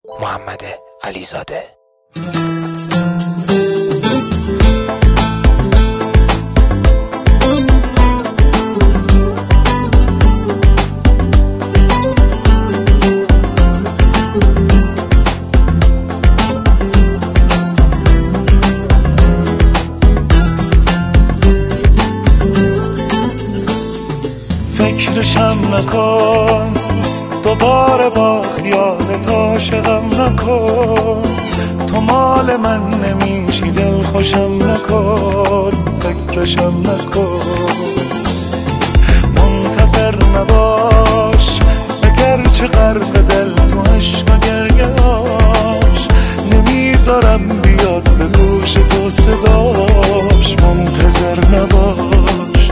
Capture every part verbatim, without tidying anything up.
محمد علیزاده. فکرشم نکن دوباره با خیالت عاشقم نکن، تو مال من نمیشی دل خوشم نکن، فکرشم نکن. منتظر نباش اگرچه غرق دل تو عشق و گریه‌اش، نمیذارم بیاد به گوش تو صداش. منتظر نباش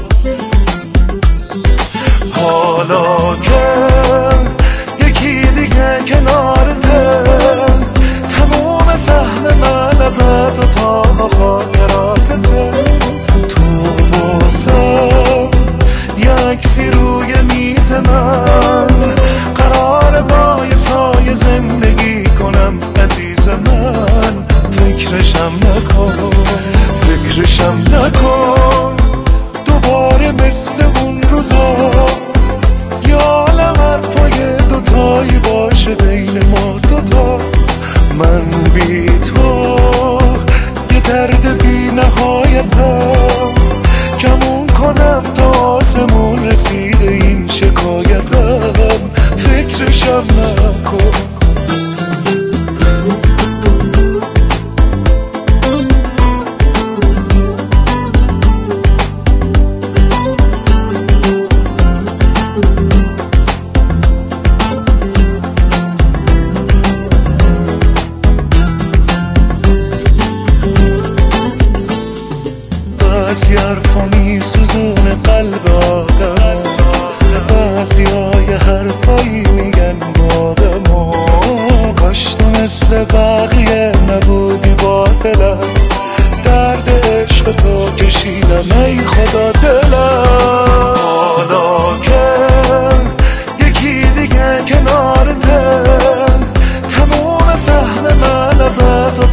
حالا که یکی دیگه کنارته، تموم سهم من ازت و تا خاطراتته. تو واسم یه عکسی روی میز من، قرار با یه سایه زندگی کنم عزیز من. فکرشم نکن فکرشم نکن دوباره مثل اون روزا، یا عالم حرفای دوتایی باشه بین ما دوتا. من بی تو یه درد بی نهایتم، کمون کنم تا آسمون رسیده این شکایتم. فکرشم نکن بعضی حرفا میسوزونه قلب آدم، بعضی های حرفایی میگن با آدم. کاش تو مثل بقیه نبودی با دلم، درد عشق تو کشیدم ای خدا دلم. حالا که یکی دیگه کنارته، تموم سهم من ازت